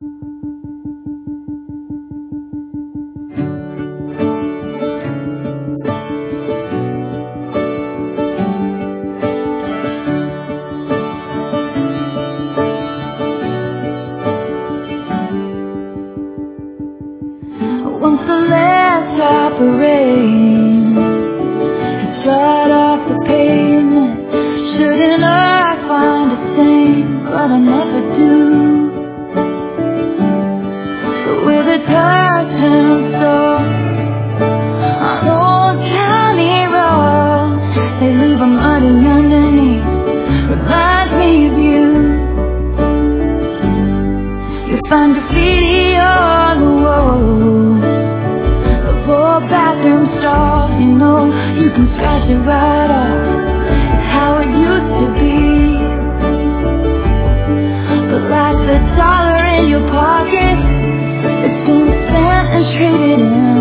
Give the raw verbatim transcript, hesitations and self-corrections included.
Once the land stopped the rain, it dried off the pavement. Shouldn't I find a stain? But I never do. But with a touch pencil on old county road, they leave a muddy underneath. Reminds me of you. You find graffiti on the wall, bathroom stall, you know, you can scratch it right off. It's how it used to be. But like the dollar in your pocket, it's been spent and traded in